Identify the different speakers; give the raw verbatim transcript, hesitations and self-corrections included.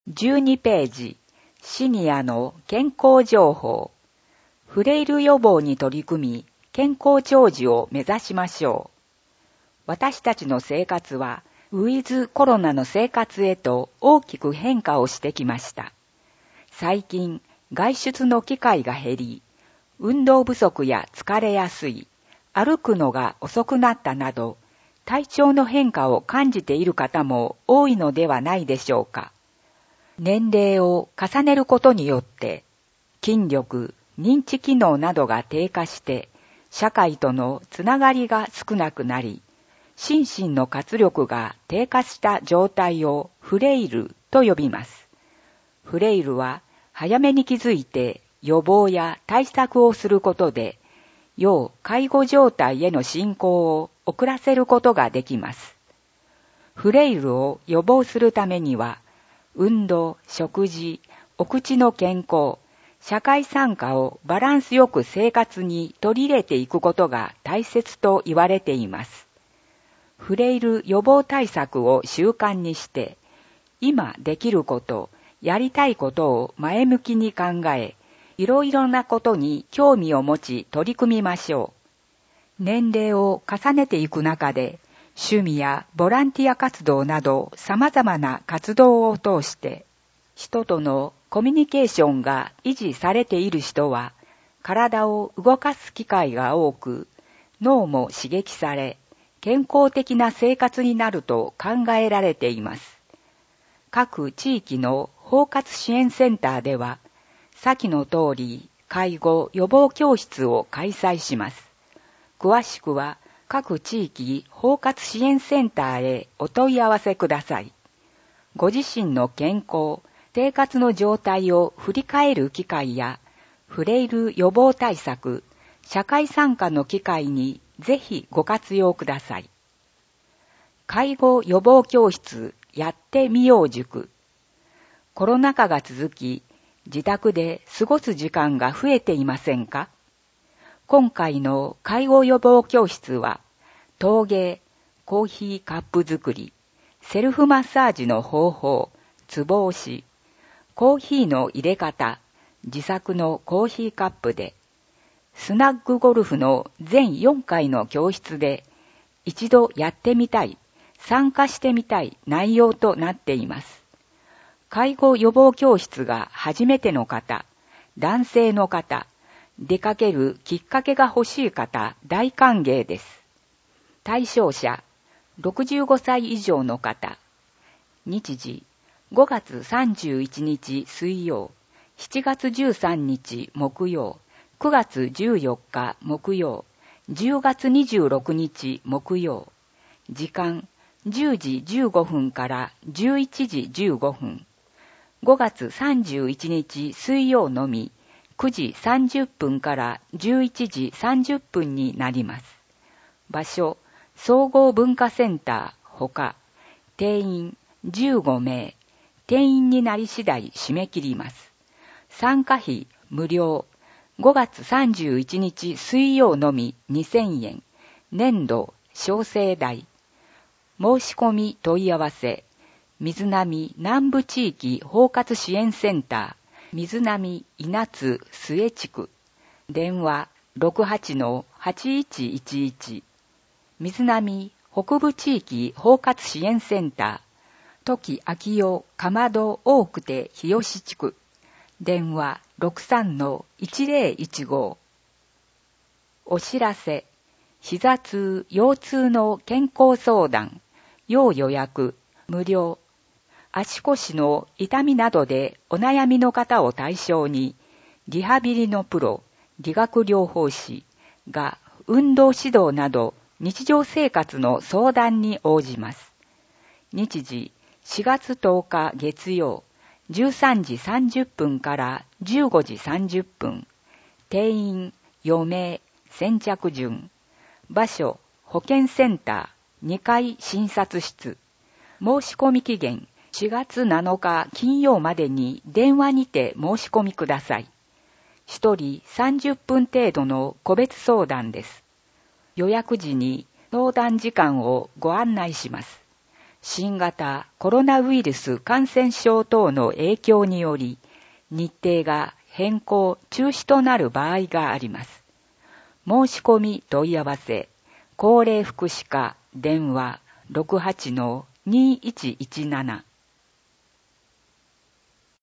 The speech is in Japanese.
Speaker 1: じゅうにページ、シニアの健康情報。フレイル予防に取り組み、健康長寿を目指しましょう。私たちの生活は、ウィズコロナの生活へと大きく変化をしてきました。最近、外出の機会が減り、運動不足や疲れやすい、歩くのが遅くなったなど、体調の変化を感じている方も多いのではないでしょうか。年齢を重ねることによって、筋力、認知機能などが低下して、社会とのつながりが少なくなり、心身の活力が低下した状態をフレイルと呼びます。フレイルは早めに気づいて予防や対策をすることで、要介護状態への進行を遅らせることができます。フレイルを予防するためには、運動、食事、お口の健康、社会参加をバランスよく生活に取り入れていくことが大切と言われています。フレイル予防対策を習慣にして、今できること、やりたいことを前向きに考え、いろいろなことに興味を持ち取り組みましょう。年齢を重ねていく中で、趣味やボランティア活動など様々な活動を通して、人とのコミュニケーションが維持されている人は、体を動かす機会が多く、脳も刺激され、健康的な生活になると考えられています。各地域の包括支援センターでは、先の通り介護予防教室を開催します。詳しくは、各地域包括支援センターへお問い合わせください。ご自身の健康、生活の状態を振り返る機会や、フレイル予防対策、社会参加の機会にぜひご活用ください。介護予防教室やってみよう塾。コロナ禍が続き、自宅で過ごす時間が増えていませんか？今回の介護予防教室は、陶芸、コーヒーカップ作り、セルフマッサージの方法、ツボ押し、コーヒーの入れ方、自作のコーヒーカップで、スナッグゴルフの全よんかいの教室で、一度やってみたい、参加してみたい内容となっています。介護予防教室が初めての方、男性の方、出かけるきっかけが欲しい方、大歓迎です。対象者、ろくじゅうごさい以上の方。日時、ごがつさんじゅういちにち水曜、しちがつじゅうさんにち木曜、くがつじゅうよっか木曜、じゅうがつにじゅうろくにち木曜。時間、じゅうじじゅうごふんからじゅういちじじゅうごふん。ごがつさんじゅういちにち水曜のみ、くじさんじゅっぷんからじゅういちじさんじゅっぷんになります。場所、総合文化センターほか、定員じゅうごめい、定員になり次第締め切ります。参加費無料、ごがつさんじゅういちにち水曜のみにせんえん、年度小生代。申し込み問い合わせ、水波南部地域包括支援センター、水波稲津末地区、電話 ろくはちのはちいちいちいち、水波北部地域包括支援センター、時秋代かまど大久手日吉地区、電話 ろくさんのいちぜろいちご。お知らせ、膝痛、腰痛の健康相談、要予約、無料。足腰の痛みなどでお悩みの方を対象に、リハビリのプロ、理学療法士が運動指導など日常生活の相談に応じます。日時、しがつとおか月曜、じゅうさんじさんじゅっぷんからじゅうごじさんじゅっぷん。定員、余命、先着順。場所、保健センター、にかい診察室。申し込み期限、しがつなのか金曜までに電話にて申し込みください。ひとりさんじゅっぷん程度の個別相談です。予約時に相談時間をご案内します。 新型コロナウイルス感染症等の影響により、日程が変更・中止となる場合があります。申し込み問い合わせ、高齢福祉課電話 ろくはちのにいちいちなな